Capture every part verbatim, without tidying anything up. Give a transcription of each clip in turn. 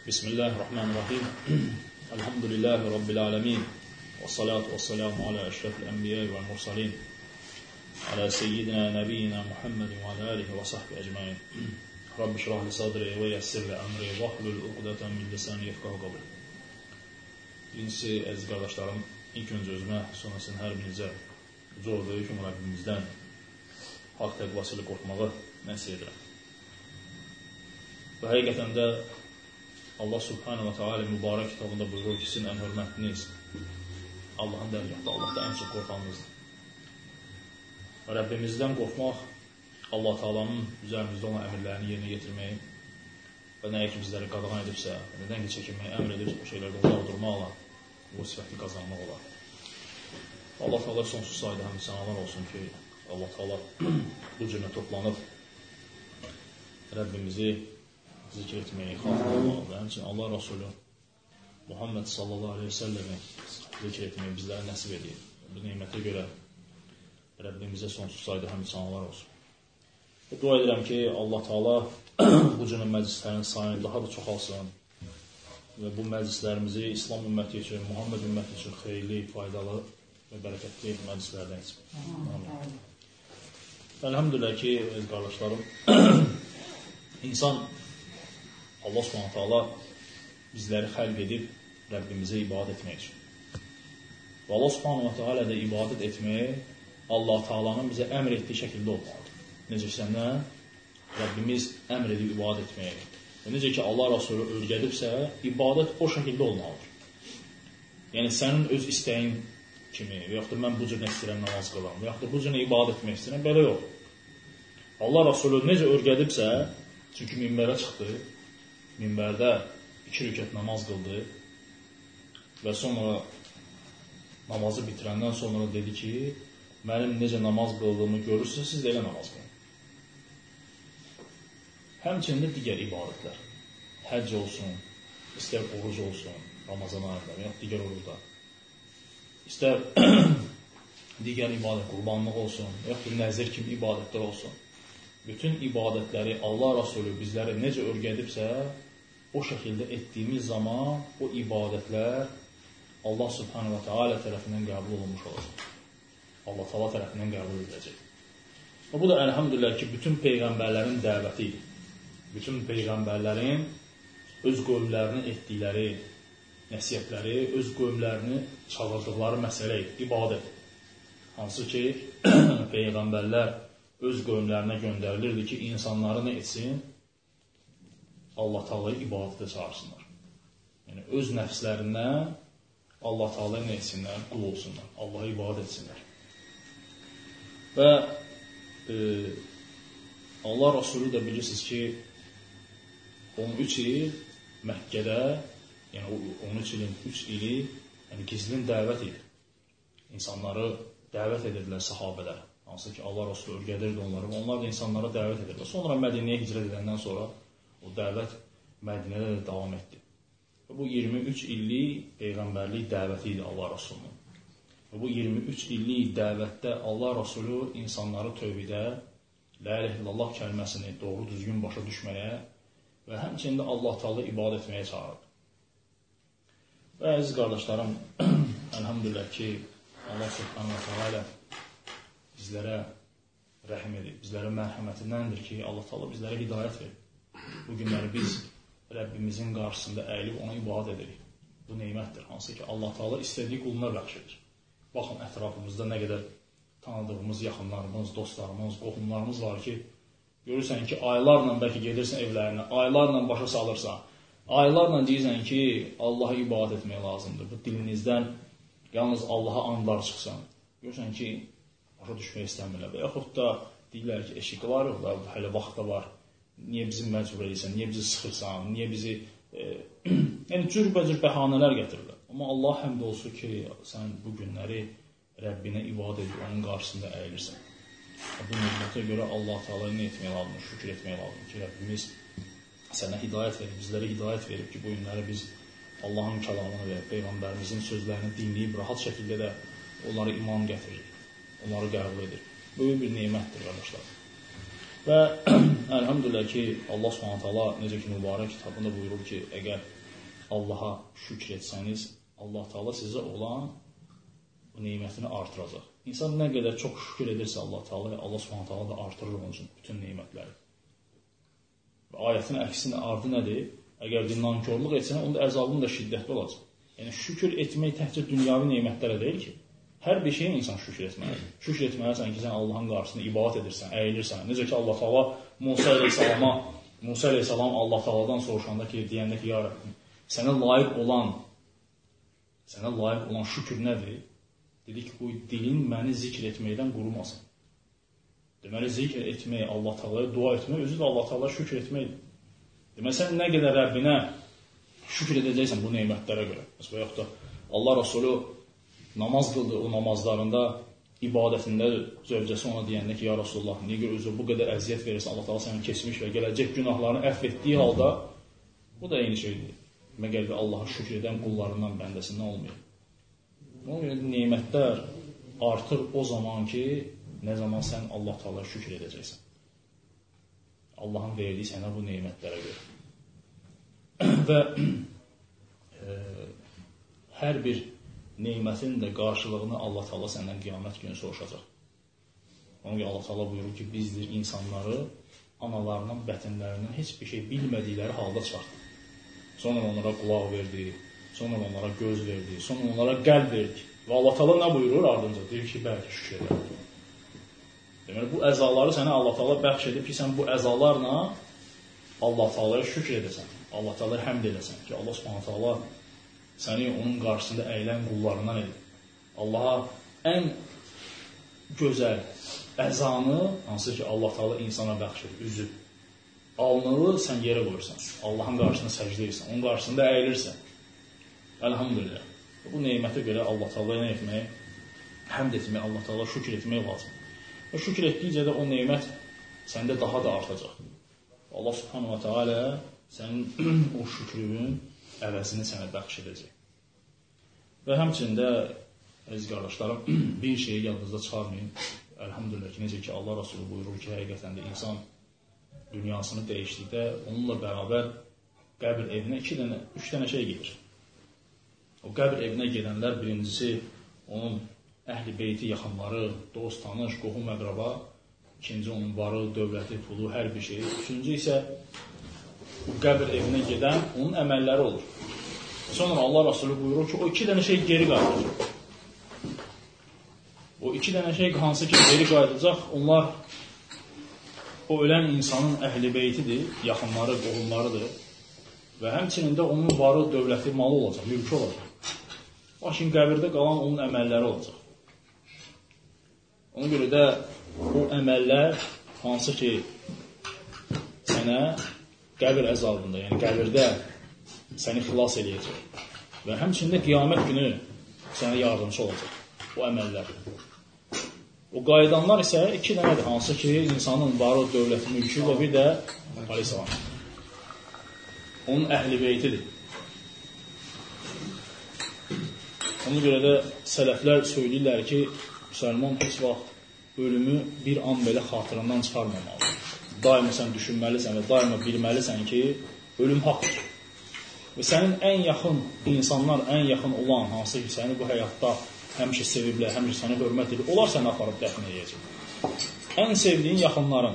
Bismillahirrahmanirrahim. Elhamdülillahi Rabbil alemin. Və salatu və salamu alə əşrafil ənbiyə və mursalin. Alə seyyidina nəbiyyina Muhammedin və alə alihi və sahbi əcmain. Rabbi şirahli sadri və yəssirli əmri və hlul uqdatan min lisani yefqahu qavli. Birincisi, əziz qardaşlarım, ilk öncə özümə, sonrasını hər birinizə uca orada hüküm Rabbimizdən haqq təqvası ilə qorxmağı nəsih edirəm. Və həqiqətən də Allah Subhanahu wa Ta'ala mübarək kitabında buyurur ki, sizin ən hörmətliniz Allahın dərgahda, Allahda ən çox qorxanınızdır. Və Rəbbimizdən qorxmaq, Allah Ta'alanın üzərimizdə olan əmirlərini yerinə yetirməyi və nəyə ki bizləri qadağan edibsə, nədən ki çəkinməyi əmr edib, o şeylərdə uzaq durmaqla bu sifəti qazanmaq olar. Allah Ta'ala sonsuz sayda həmd sənalar olsun ki, Allah Ta'ala bu cürlə toplanıb Rəbbimizi zikr etməyi, xatırlamağı və həmçinin Allah Rasulü Muhammed sallallahu aleyhi ve sellem'i zikr etməyi bizlərə nəsib edir. Bu neymətə görə Rəbbimizə sonsuz sayda həmd sənalar olsun. Və dua edirəm ki, Allah Taala bu cür məclislərin sayını daha da çoxalsın və bu məclislərimizi İslam ümməti üçün, Muhammed ümməti üçün xeyirli, faydalı və bərəkətli məclislərdən etsin. Amin. Elhamdülillah ki, qardaşlarım, insan Allah Subhanahu Taala bizləri xəlq edib Rəbbimizə ibadət etmək üçün. Və Allah Subhanahu Taala da ibadət etməyi Allah Taala'nın bizə əmr etdiyi şəkildə olmalıdır. Necə ki, səndən Rəbbimiz əmr edib ibadət etməyi. Və necə ki, Allah Rasulü öyrədibsə, ibadət o şəkildə olmalıdır. Yəni, sənin öz istəyin kimi, və yaxud da mən bu cür nə istəyirəm namaz qılam, və yaxud da bu cür nə ibadət etmək istəyirəm, belə yox. Allah Rasulü necə öyrədibsə, çünki minbərə çıxdı, minbərdə iki rükət namaz qıldı və sonra namazı bitirəndən sonra dedi ki, mənim necə namaz qıldığımı görürsünüz, siz də elə namaz qılın. Həmçində digər ibadətlər, həcc olsun, istər oruc olsun, Ramazan ayında və yaxud digər orucda, istər digər ibadət, qurbanlıq olsun, və yaxud nəzir kimi ibadətlər olsun. Bütün ibadətləri Allah Rasulü bizlərə necə öyrədibsə, o şəkildə etdiyimiz zaman o ibadətlər Allah Subhanahu wa Ta'ala tərəfindən qəbul olunmuş olacaq. Allah Ta'ala tərəfindən qəbul ediləcək. Və bu da əlhamdülillah ki, bütün peyğəmbərlərin dəvəti idi. Bütün peyğəmbərlərin öz qövmlərini etdikləri nəsiyyətləri, öz qövmlərini çağırdıqları məsələ idi, ibadət. Hansı ki, peyğəmbərlər öz qövmlərinə göndərilirdi ki, insanları nə etsin? Allah Taala'yı ibadətə çağırsınlar. Yəni, öz nəfslərindən Allah Taala'yı nə etsinlər? Qul olsunlar. Allah'a ibadət etsinlər. Və e, Allah Rasulü də bilirsiniz ki, on üç il Məkkədə, yəni on üç ilin üç ili yəni gizlin dəvət idi. İnsanları dəvət edirdilər sahabələr. Hansı ki, Allah Rasulü öyrədirdi onları və onlar da insanlara dəvət edirlər. Sonra Mədinəyə hicrət edəndən sonra o dəvət Mədinədə də davam etdi. Və bu iyirmi üç illik peyğəmbərlik dəvəti idi Allah Rasulunun. Və bu iyirmi üç illik dəvətdə Allah Rasulü insanları tövhidə, la ilahe illallah kəlməsini doğru düzgün başa düşməyə və həmçində Allah Taala ibadət etməyə çağırdı. Və əziz qardaşlarım, elhamdülillah ki, Allah Subhanahu Taala bizlərə rəhm edib, bizlərə mərhəmətindəndir ki, Allah Taala bizlərə hidayət verir. Bu günləri biz Rəbbimizin qarşısında əyilib ona ibadət edirik. Bu neymətdir, hansı ki, Allah Taala istədiyi quluna bəxş edir. Baxın, ətrafımızda nə qədər tanıdığımız, yaxınlarımız, dostlarımız, qohumlarımız var ki, görürsən ki, aylarla bəlkə gedirsən evlərinə, aylarla başa salırsan, aylarla deyirsən ki, Allaha ibadət etmək lazımdır. Bu dilinizdən yalnız Allaha andlar çıxsan, görürsən ki, başa düşmək istəmirlər və yaxud da deyirlər ki, eşik var və hələ vaxt da var. Niyə bizi məcbur edirsən, niyə bizi sıxırsan, niyə bizi... E, yəni, cürbəcür bəhanələr gətirirlər. Amma Allah həmd olsun ki, sən bu günləri Rəbbinə ibadət edib, onun qarşısında əyilirsən. Bu nübətə görə Allah Teala'ya nə etmək lazımdır, şükür etmək lazımdır ki, Rəbbimiz sənə hidayət verib, bizlərə hidayət verib ki, bu günləri biz Allahın kəlamını və Peyğəmbərimizin sözlərini dinləyib, rahat şəkildə də onları iman gətirir, onları qəbul edir. Böyük bir neymətdir, qardaşlar. Və əlhamdülillah ki, Allah Subhanahu taala necə ki mübarək kitabında buyurur ki, əgər Allaha şükr etsəniz, Allah Taala sizə olan bu nemətini artıracaq. İnsan nə qədər çox şükür edirsə Allah Taalaya, Allah Subhanahu taala da artırır onun üçün bütün nemətləri. Və ayətin əksinin ardı nədir? Əgər bir nankorluq etsən, onda əzabın da şiddətli olacaq. Yəni şükür etmək təkcə dünyavi nemətlərə deyil ki, hər bir şeyə insan şükür etməlidir. Şükür etməlisən ki, sən Allahın qarşısında ibadət edirsən, əyilirsən. Necə ki Allah Taala Musa əleyhissalama, Musa əleyhissalam Allah Taaladan soruşanda ki, deyəndə ki, ya Rəbbim, sənə layiq olan, sənə layiq olan şükür nədir? Dedi ki, bu dilin məni zikr etməkdən qurumasın. Deməli, zikr etmək, Allah Taalaya dua etmək, özü də Allah Taalaya şükür etməkdir. Deməli, sən nə qədər Rəbbinə şükür edəcəksən bu nemətlərə görə. Məsələn, yox da Allah Rasulü namaz qıldı, o namazlarında, ibadətində zövcəsi ona deyəndə ki, ya Rasulullah, niyə görə özü bu qədər əziyyət verirsən, Allah Taala sənin keçmiş və gələcək günahlarını əfv etdiyi halda, bu da eyni şeydir. Məgər bir Allaha şükür edən qullarından, bəndəsindən olmayır. Ona görə nemətlər artır o zaman ki, nə zaman sən Allah Taalaya şükür edəcəksən. Allahın verdiyi sənə bu nemətlərə görə. Və e, hər bir nemətin də qarşılığını Allah Taala səndən qiyamət günü soruşacaq. Ona görə Allah Taala buyurur ki, bizdir insanları analarının bətnlərindən heç bir şey bilmədikləri halda çıxartdı. Sonra onlara qulaq verdi, sonra onlara göz verdi, sonra onlara qəlb verdi. Və Allah Taala nə buyurur ardınca? Deyir ki, bəlkə şükür edər. Deməli, bu əzaları sənə Allah Taala bəxş edib ki, sən bu əzalarla Allah Taalaya şükür edəsən. Allah Taalaya həmd edəsən ki, Allah Subhanahu taala səni onun qarşısında əyilən qullarından edir. Allaha ən gözəl əzanı, hansı ki Allah Taala insana bəxş edir, üzü. Alnını sən yerə qoyursan, Allahın qarşısında səcdə edirsən, onun qarşısında əyilirsən. Elhamdülillah. Bu nemətə görə Allah Taalaya nə etmək? Həmd etmək, Allah Taala şükür etmək lazım. Və şükür etdikcə də o nemət səndə daha da artacaq. Allah Subhanahu taala sənin o şükrünün əvəzini sənə bəxş edəcək. Və həmçində, əziz qardaşlarım, bir şeyi yadınızda çıxarmayın. Elhamdülillah ki, necə ki Allah Rasulü buyurur ki, həqiqətən də insan dünyasını dəyişdikdə onunla bərabər qəbir evinə iki dənə, üç dənə şey gedir. O qəbir evinə gedənlər birincisi onun əhl-i beyti, yaxınları, dost, tanış, qohum, əqraba, ikinci onun varı, dövləti, pulu, hər bir şey. Üçüncü isə bu qəbir evinə gedən onun əməlləri olur. Sonra Allah Rasulü buyurur ki, o iki dənə şey geri qayıdacaq. O iki dənə şey hansı ki geri qayıdacaq, onlar o ölən insanın əhl-i beytidir, yaxınları, qohumlarıdır və həmçinin də onun varı, dövləti, malı olacaq, mülkü olacaq. Lakin qəbirdə qalan onun əməlləri olacaq. Ona görə də o əməllər hansı ki sənə qəbir əzabında, yəni qəbirdə səni xilas eləyəcək və həmçində qiyamət günü sənə yardımcı olacaq o əməllər. O qaydanlar isə iki dənədir, hansı ki insanın varı, dövləti, mülkü və bir də aleyhissalam. Onun əhl-i beytidir. Ona görə də sələflər söyləyirlər ki, müsəlman heç vaxt ölümü bir an belə xatırından çıxarmamalı. Daima sən düşünməlisən və daima bilməlisən ki, ölüm haqdır. Və sənin ən yaxın insanlar, ən yaxın olan, hansı ki səni bu həyatda həmişə seviblər, həmişə səni hörmət edir, onlar səni aparıb dəfn edəcək. Ən sevdiyin yaxınların,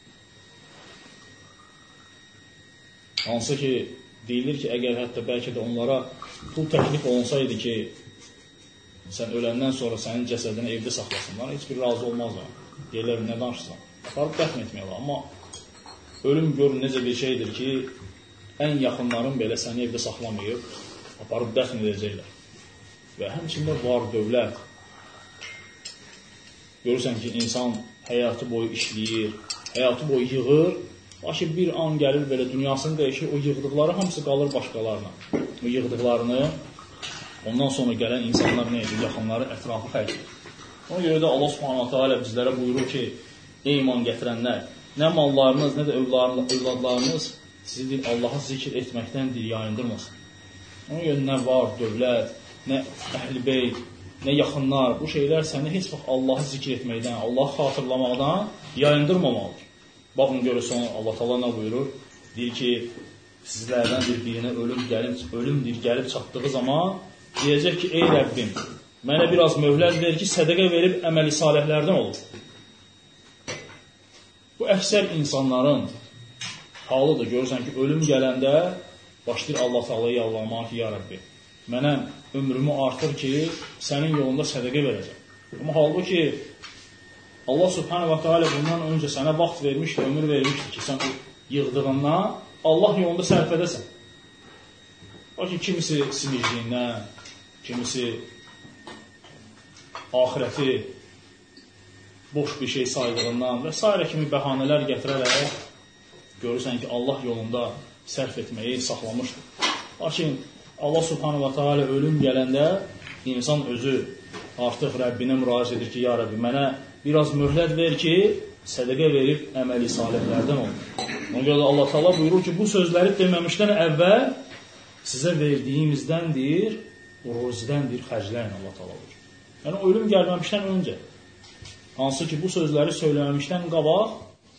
hansı ki deyilir ki, əgər hətta bəlkə də onlara pul təklif olunsaydı ki, sən öləndən sonra sənin cəsədini evdə saxlasınlar, heç bir razı olmazlar. Deyirlər, nə danışsan? Aparıb dəfn etməklə. Amma ölüm görün necə bir şeydir ki, ən yaxınların belə səni evdə saxlamayıb, aparıb dəfn edəcəklər. Və həmçində var dövlət. Görürsən ki, insan həyatı boyu işləyir, həyatı boyu yığır, lakin bir an gəlir belə dünyasını dəyişir, o yığdıqları hamısı qalır başqalarına. O yığdıqlarını ondan sonra gələn insanlar nə edir? Yaxınları ətrafı xərcdir. Ona görə də Allah Subhanahu taala bizlərə buyurur ki, ey iman gətirənlər, nə mallarınız, nə də övladlarınız sizi Allah'a zikr etməkdən yayındırmasın. Ona görə nə var, dövlət, nə əhl-i beyt, nə yaxınlar, bu şeylər səni heç vaxt Allah'ı zikr etməkdən, Allah'ı xatırlamaqdan yayındırmamalıdır. Baxın görürsən, Allah Taala nə buyurur? Deyir ki, sizlərdən bir birinə ölüm gəlib, ölüm deyir, gəlib çatdığı zaman deyəcək ki, ey Rəbbim, mənə biraz möhlət ver ki, sədəqə verib əməli salihlərdən olur. Bu əksər insanların halıdır. Görürsən ki, ölüm gələndə başlayır Allah Taala'ya yalvarmağa ki, ya Rəbbi, mənə ömrümü artır ki, sənin yolunda sədəqə verəcəm. Amma halbuki Allah Subhanahu wa Taala bundan öncə sənə vaxt vermiş, ömür vermişdir ki, sən yığdığından Allah yolunda sərf edəsən. O ki, kimisi simirliyindən, kimisi ahirəti boş bir şey saydığından və s. kimi bəhanələr gətirərək görürsən ki, Allah yolunda sərf etməyi saxlamışdır. Lakin Allah Subhanahu wa Taala ölüm gələndə insan özü artıq Rəbbinə müraciət edir ki, ya Rəbbi, mənə biraz möhlət ver ki, sədəqə verib əməli salihlərdən olur. Ona görə də Allah Taala buyurur ki, bu sözləri deməmişdən əvvəl sizə verdiyimizdəndir, ruzidəndir, xərcləyin Allah Taala buyurur. Yəni, ölüm gəlməmişdən öncə, hansı ki, bu sözləri söyləməmişdən qabaq,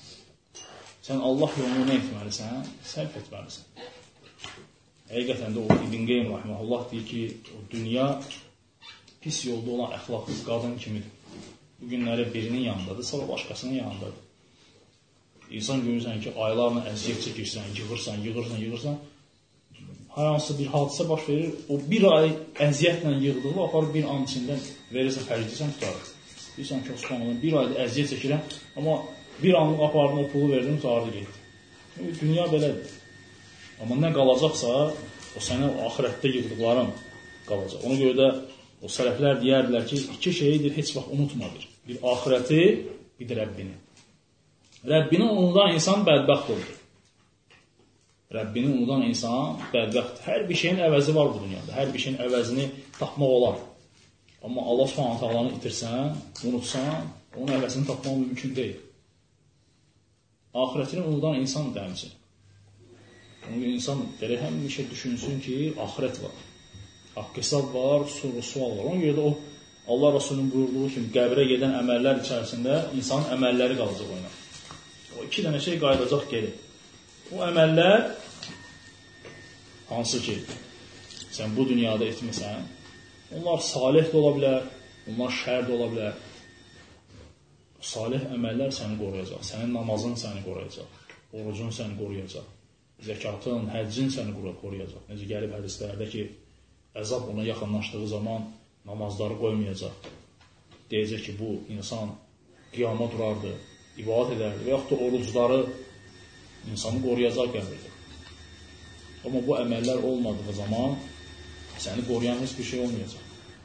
sən Allah yolunu nə etməlisən? Sərf etməlisən. Həqiqətən də o İbn Qeym rahimehullah deyir ki, o dünya pis yolda olan əxlaqsız qadın kimidir. Bu günləri birinin yanındadır, sonra başqasının yanındadır. İnsan görürsən ki, aylarla əziyyət çəkirsən, yığırsan, yığırsan, yığırsan. Hər hansı bir hadisə baş verir, o bir ay əziyyətlə yığdığı aparıb bir an içində verirsən, xərcləyirsən, tutarır. Deyirsən ki, Osmanlı'nın bir ayda əziyyət çəkirəm, amma bir anlıq apardım, o pulu verdim, tutardı getdi. Dünya belədir. Amma nə qalacaqsa, o sənə axirətdə yığdıqların qalacaq. Ona görə də o sələflər deyərdilər ki, iki şeydir, heç vaxt unutmadır. Bir axirəti, bir də Rəbbini. Rəbbini unudan insan bədbəxt olur. Rəbbini unudan insan bədbəxt. Hər bir şeyin əvəzi var bu dünyada. Hər bir şeyin əvəzini tapmaq olar. Amma Allah Subhanahu Taala'nı itirsən, unutsan, onun əvəzini tapmaq mümkün deyil. Axirətini unudan insan dəmsin. Çünki insan belə həmişə düşünsün ki, axirət var. Haqq hesab var, soru sual var. Ona görə də o Allah Rasulunun buyurduğu kimi qəbrə gedən əməllər içərisində insanın əməlləri qalacaq ona. O iki dənə şey qayıdacaq geri. O əməllər hansı ki sən bu dünyada etmirsən, onlar salih də ola bilər, onlar şər də ola bilər. Salih əməllər səni qoruyacaq, sənin namazın səni qoruyacaq, orucun səni qoruyacaq, zəkatın, həccin səni qoruyacaq. Necə gəlib hədislərdə ki, əzab ona yaxınlaşdığı zaman namazları qoymayacaq. Deyəcək ki, bu insan qiyama durardı, ibadət edərdi və yaxud da orucları insanı qoruyacaq qəbirdə. Amma bu əməllər olmadığı zaman səni qoruyan heç bir şey olmayacaq.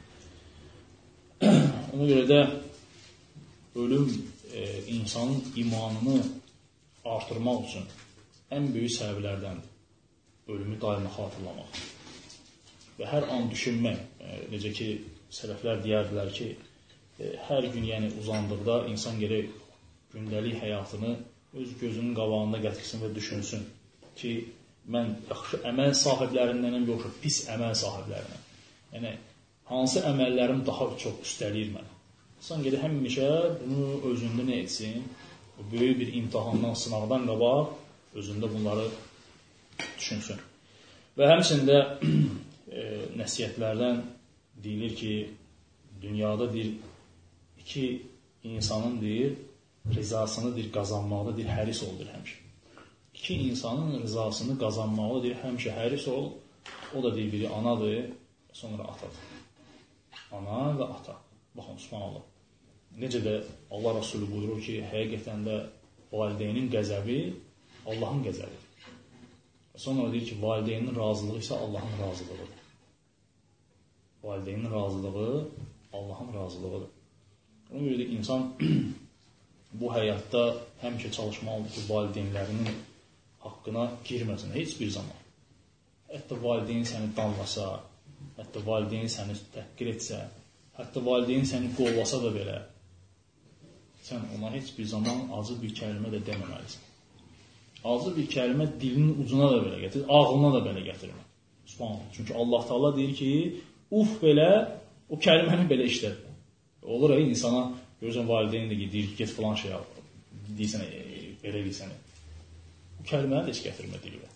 Ona görə də ölüm e, insanın imanını artırmaq üçün ən böyük səbəblərdəndir. Ölümü daima xatırlamaq. Və hər an düşünmək. E, necə ki, sələflər deyərdilər ki, e, hər gün yəni uzandıqda insan gerək gündəlik həyatını öz gözünün qabağında gətirsin və düşünsün ki, mən yaxşı əməl sahiblərindən yoxsa pis əməl sahiblərindən. Yəni, hansı əməllərim daha çox üstəliyir mənə? İnsan gedək həmişə bunu özündə nə etsin? O böyük bir imtihandan, sınaqdan qabaq özündə bunları düşünsün. Və həmçində e, nəsiyyətlərdən deyilir ki, dünyada deyir, iki insanın deyir, rizasını deyir, qazanmaqda deyir, həris oldur həmişə. İki insanın rizasını qazanmaqda deyir, həmişə həris ol. O da deyir, biri anadır, sonra atadır. Ana və ata. Baxın, subhanallah. Necə də Allah Rasulü buyurur ki, həqiqətən də valideynin qəzəbi Allahın qəzəbidir. Sonra deyir ki, valideynin razılığı isə Allahın razılığıdır. Valideynin razılığı Allahın razılığıdır. Ona görə də insan bu həyatda həmişə çalışmalıdır ki, valideynlərinin haqqına girməsin, heç bir zaman. Hətta valideyn səni danlasa, hətta valideyn səni təhqir etsə, hətta valideyn səni qovlasa da belə, sən ona heç bir zaman acı bir kəlmə də deməməlisən. Acı bir kəlmə dilinin ucuna da belə gətir, ağlına da belə gətirmə. Subhanallah. Çünki Allah Taala deyir ki, uf belə, o kəlməni belə işlətmə. Olur ya, insana görürsən valideyn də deyir ki, get filan şey al, deyirsən, belə deyirsən. Bu kəlməni də heç gətirmə dilinə.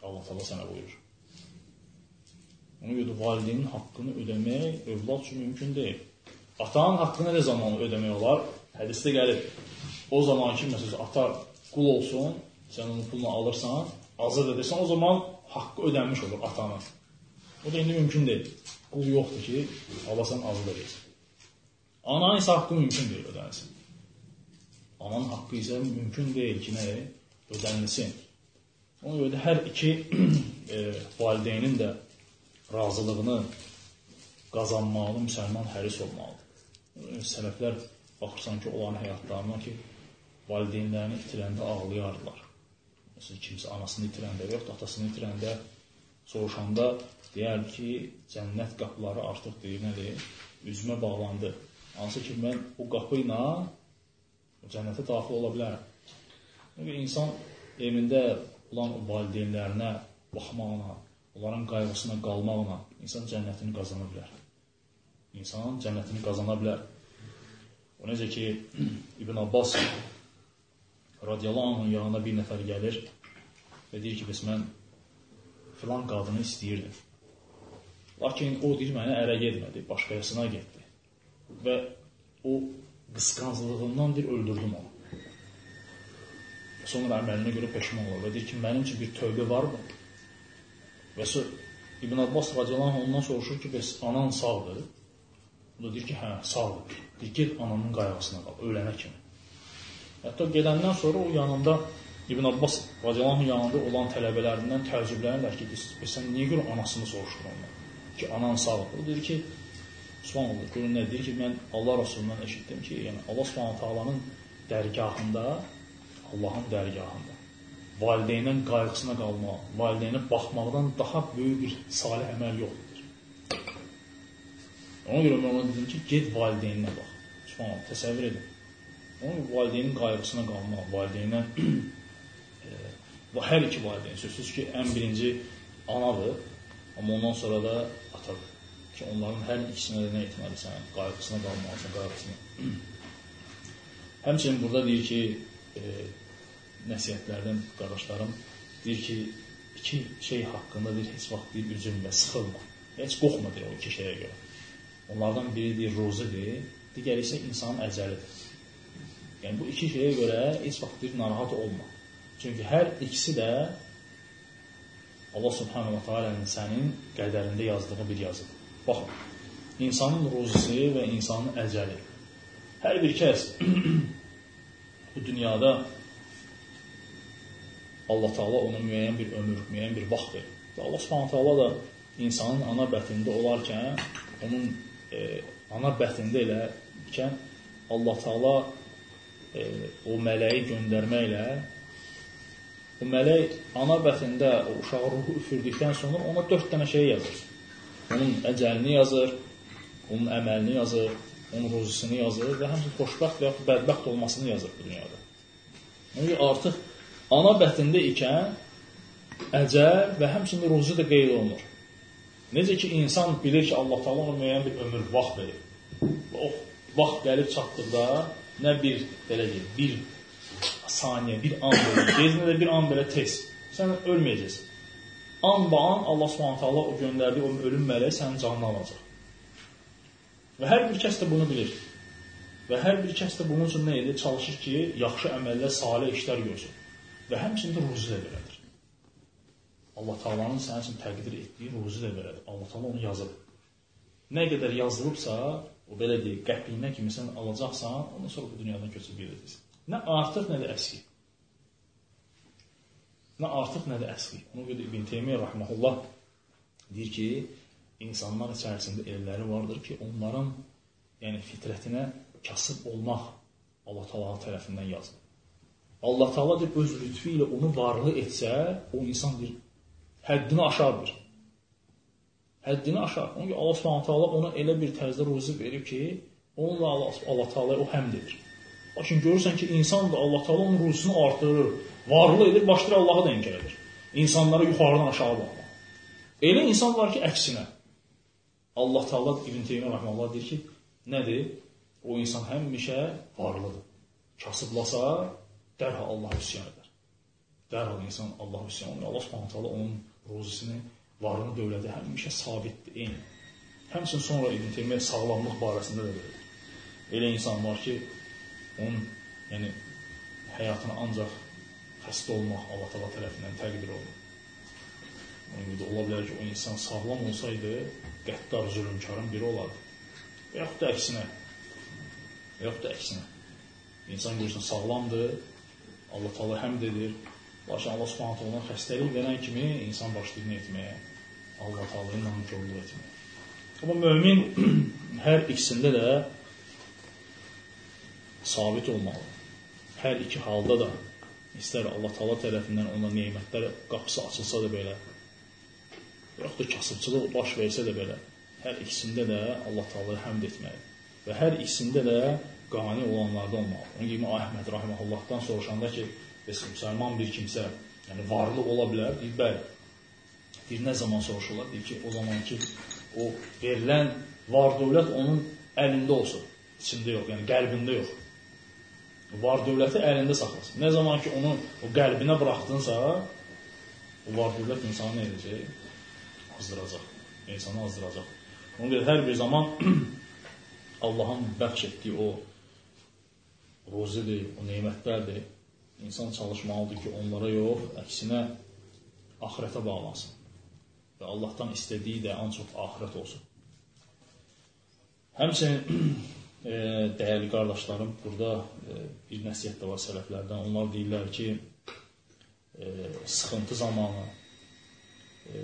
Allah təala sənə buyurur. Ona görə də valideynin haqqını ödəmək övlad üçün mümkün deyil. Atanın haqqını nə zaman ödəmək olar? Hədisdə gəlir. O zaman ki, məsələn, ata qul olsun, sən onun pulunu alırsan, azad edirsən, o zaman haqqı ödənmiş olur atanın. O da indi mümkün deyil. Qul yoxdur ki, alasan, azad edirsən. Ananın isə haqqı mümkün deyil ödənilsin. Ananın haqqı isə mümkün deyil ki, nə ödənilsin. Ona görə də hər iki e, valideynin də razılığını qazanmalı, müsəlman həris olmalıdır. Sələflər baxırsan ki, olan həyatlarına ki, valideynlərini itirəndə ağlayardılar. Məsələn, kimsə anasını itirəndə, yox da atasını itirəndə, soruşanda deyərdi ki, cənnət qapıları artıq deyir, nədir? Üzümə bağlandı. Hansı ki, mən o qapı ilə cənnətə daxil ola bilərəm. Yəni, insan evində olan o valideynlərinə baxmaqla, onların qayğısına qalmaqla insan cənnətini qazana bilər. İnsan cənnətini qazana bilər. O necə ki, İbn Abbas radiyallahu anh'ın yanına bir nəfər gəlir və deyir ki, bəs mən filan qadını istəyirdim. Lakin o deyir, mənə ərə getmədi, başqasına getdi. Və o qısqanclığından deyir, öldürdüm onu. Sonra əməlinə görə peşman olur və deyir ki, mənim üçün bir tövbə var mı? Və sonra İbn Abbas radiyallahu anh ondan soruşur ki, bəs anan sağdır? O da deyir ki, hə, sağdır. Deyir, get ananın qayğısına qal, ölənə kimi. Hətta gedəndən sonra o yanında, İbn Abbas radiyallahu anh yanında olan tələbələrindən təəccüblənirlər ki, bəs sən niyə görə anasını soruşdur ondan? Ki, anan sağdır. O deyir ki, Subhanallah, görün nə deyir ki, mən Allah Rasulundan eşitdim ki, yəni Allah Subhanahu taalanın dərgahında, Allahın dərgahında valideynin qayğısına qalmaq, valideynə baxmaqdan daha böyük bir salih əməl yoxdur. Ona görə mən ona dedim ki, get valideyninə bax. Subhanallah, təsəvvür edin. Ona görə valideynin qayğısına qalmaq, valideynə e, hər iki valideyn, sözsüz ki, ən birinci anadır, amma ondan sonra da atadır. Ki, onların hər ikisinə də nə etməlisən, qayğısına qalmalısan, qayğısına. Həmçinin burada deyir ki, e, nəsiyyətlərdən qardaşlarım deyir ki, iki şey haqqında deyir, heç vaxt deyir, üzülmə, sıxılma. Heç qorxma deyir o iki şeyə görə. Onlardan biri deyir, ruzidir, digəri isə insanın əcəlidir. Yəni, bu iki şeyə görə heç vaxt deyir, narahat olma. Çünki hər ikisi də Allah Subhanahu wa Ta'ala'nın sənin qədərində yazdığı bir yazıdır. Baxın, insanın ruzisi və insanın əcəli. Hər bir kəs bu dünyada Allah Teala ona müəyyən bir ömür, müəyyən bir vaxt verir. Və Allah Subhanahu Teala da insanın ana bətnində olarkən, onun e, ana bətnində ilə ikən Allah Teala e, o mələyi göndərməklə, o mələk ana bətnində o uşağı ruhu üfürdükdən sonra ona dörd dənə şey yazır. Onun əcəlini yazır, onun əməlini yazır, onun ruzisini yazır və həmçinin xoşbəxt və bədbəxt olmasını yazır bu dünyada. Yəni artıq ana bətində ikən əcəl və həmçinin ruzi də qeyd olunur. Necə ki, insan bilir ki, Allah Teala ona müəyyən bir ömür, vaxt verir. O vaxt gəlib çatdıqda nə bir, belə deyil, bir saniyə, bir an belə tez, nə də bir an belə tez. Sən ölməyəcəksin. An ba an Allah Subhanahu taala o göndərdiyi o ölüm mələyi sənin canını alacaq. Və hər bir kəs də bunu bilir. Və hər bir kəs də bunun üçün nə edir? Çalışır ki, yaxşı əməllər, salih işlər görsün. Və həmçinin də ruzi də belədir. Allah Taala'nın sənin üçün təqdir etdiyi ruzi də belədir. Allah Taala onu yazıb. Nə qədər yazılıbsa, o belə deyil, qəpiyinə kimi sən alacaqsan, ondan sonra bu dünyadan köçüb gedəcəksən. Nə artıq, nə də əski. Nə artıq, nə də əski. Ona görə İbn Teymiyyə rahmehullah deyir ki, insanlar içərisində elləri vardır ki, onların yəni fitrətinə kasıb olmaq Allah Taala tərəfindən yazılır. Allah Taala deyir, öz lütfü ilə onu varlı etsə, o insan deyir, həddini aşardır. Həddini aşar. Ona görə Allah Subhanahu taala ona elə bir tərzdə ruzi verib ki, onunla Allah, Allah Taala o həmd edir. Lakin görürsən ki, insan da Allah Taala onun ruzisini artırır, varlı edir, başlayır Allah'a da inkar edir. İnsanlara yuxarıdan aşağı baxmaq. Elə insan var ki, əksinə. Allah Taala İbn Teymiyyə rahmehullah deyir ki, nədir? O insan həmişə varlıdır. Kasıblasa dərhal Allah'a üsyan edər. dərhal insan Allah üsyan olunur. Allah Subhanahu taala onun ruzisini, varını, dövləti həmişə sabitdir, eyni. Həmçinin sonra İbn Teymiyyə sağlamlıq barəsində də verir. Elə insan var ki, onun yəni, həyatını ancaq xəstə olmaq Allah Taala tərəfindən təqdir olunur. Onun gibi ola bilər ki, o insan sağlam olsaydı, qəddar, zülümkarın biri olardı. Və yaxud da əksinə. Və yaxud da əksinə. İnsan görürsən sağlamdır, Allah Taala həmd edir. Lakin Allah Subhanahu taala xəstəlik verən kimi insan başlayır nə etməyə? Allah Taala'ya nankörlük etməyə. Amma mömin hər ikisində də sabit olmalı. Hər iki halda da istər Allah Taala tərəfindən ona nemətlər qapısı açılsa da belə, yaxud da kasıbçılıq baş versə də belə, hər ikisində də Allah Taala'ya həmd etməli. Və hər ikisində də qani olanlardan olmalı. Onun kimi Əhməd Rahiməhullahdan soruşanda ki, müsəlman bir kimsə, yəni varlı ola bilər, deyir, bəli. Bir nə zaman soruşurlar? Deyir ki, o zaman ki, o verilən var dövlət onun əlində olsun, içində yox, yəni qəlbində yox. Var dövləti əlində saxlasın. Nə zaman ki, onu o qəlbinə buraxdınsa, o var dövlət insanı nə edəcək? Azdıracaq. İnsanı azdıracaq. Ona görə hər bir zaman Allah'ın bəxş etdiyi o ruzidir, o nemətlərdir. İnsan çalışmalıdır ki, onlara yox, əksinə axirətə bağlansın. Və Allah'tan istədiyi də ən çox axirət olsun. Həmçinin e, dəyərli qardaşlarım, burada e, bir nəsiyyət də var sələflərdən. Onlar deyirlər ki, e, sıxıntı zamanı, e,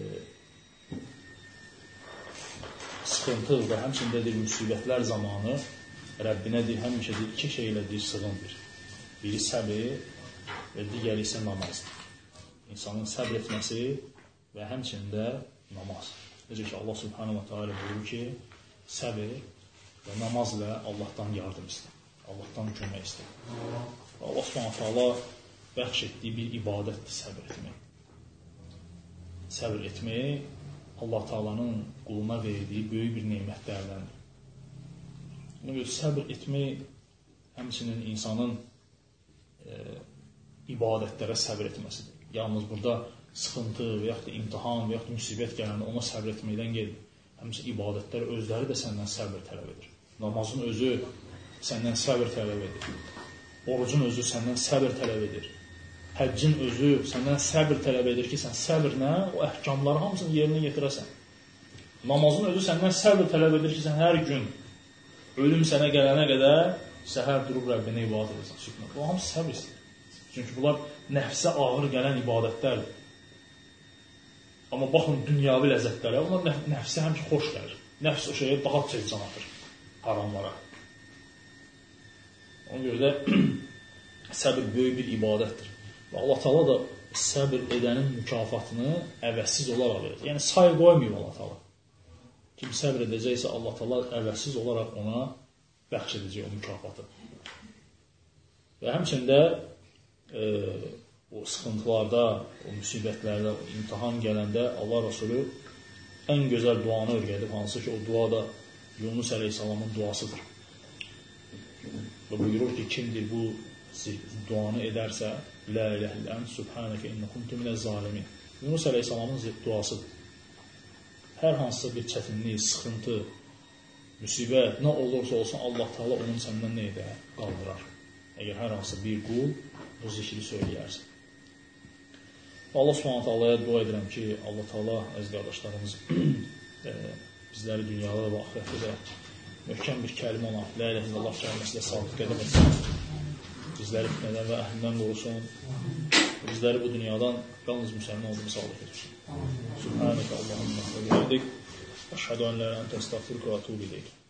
sıxıntı və həmçində deyir, müsibətlər zamanı Rəbbinə deyir, həmişə deyir, iki şeylə deyir, sığındır. Biri səbir və digəri isə namazdır. İnsanın səbr etməsi və həmçində namaz. Necə ki, Allah Subhanahu wa ta'ala buyurur ki, səbir və namazla Allah'tan yardım istə. Allah'tan kömək istə. Allah Subhanahu wa ta'ala bəxş etdiyi bir ibadətdir səbr etmək. Səbr etmək Allah Taala'nın quluna verdiyi böyük bir nemətlərdəndir. Ona görə səbr etmək həmçinin insanın e, ibadətlərə səbr etməsidir. Yalnız burada sıxıntı və yaxud da imtihan və yaxud da müsibət gələndə ona səbr etməkdən gedir. Həmçinin ibadətlər özləri də səndən səbr tələb edir. Namazın özü səndən səbr tələb edir. Orucun özü səndən səbr tələb edir. Həccin özü səndən səbr tələb edir ki, sən səbrlə o əhkamları hamısını yerinə yetirəsən. Namazın özü səndən səbr tələb edir ki, sən hər gün ölüm sənə gələnə qədər səhər durub Rəbbinə ibadət edəsən. Bu hamısı səbr istəyir. Çünki bunlar nəfsə ağır gələn ibadətlərdir. Amma baxın, dünyavi ləzzətlərə, onlar nəfsə həmişə xoş gəlir. Nəfs o şeyə daha tez can atır, haramlara. Ona görə də səbir böyük bir ibadətdir. Və Allah Taala da səbir edənin mükafatını əvəzsiz olaraq verir. Yəni, say qoymuyor Allah Taala. Kim səbir edəcəksə, Allah Taala əvəzsiz olaraq ona bəxş edəcək o mükafatı. Və həmçində e, o sıxıntılarda, o müsibətlərdə, o imtihan gələndə Allah Resulü ən gözəl duanı öyrədib, hansı ki, o dua da Yunus Aleyhisselamın duasıdır. Və buyurur ki, kimdir bu duanı edərsə, La ilahe illə ent subhaneke inne kuntu minez zalimin. Yunus Aleyhisselamın duasıdır. Hər hansısa bir çətinlik, sıxıntı, müsibət, nə olursa olsun Allah Taala onun səndən nə edə? Qaldırar. Əgər hər hansısa bir qul bu zikri söyləyərsə. Allah Subhanahu Taala'ya dua edirəm ki, Allah Taala əziz qardaşlarımız e, bizləri dünyada və axirətdə də möhkəm bir kəlmə olan La ilahe illallah kəlməsilə sabit qədəm etsin. Bizləri fitnədən və əhlindən qorusun. Bizləri bu dünyadan yalnız müsəlman olduğunu sabit etsin. Subhaneke Allahumma və bihamdik. Əşhədu en la ilahe illa ente estağfiruke və etûbü ileyk.